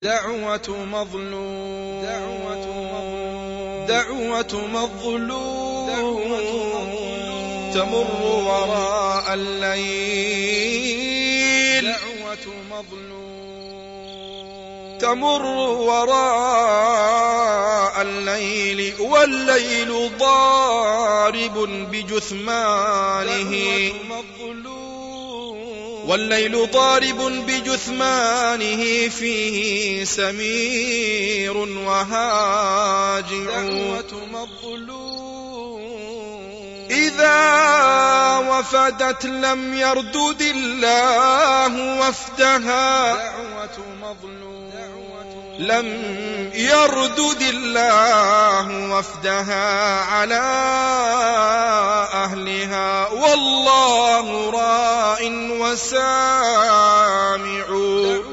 دعوة مظلوم تمر وراء الليل تمر وراء الليل والليل ضارب بجثمانه فيه سمير وهاجع إذا وفدت لم يردد الله وفدها على أهلها والله راء وسامع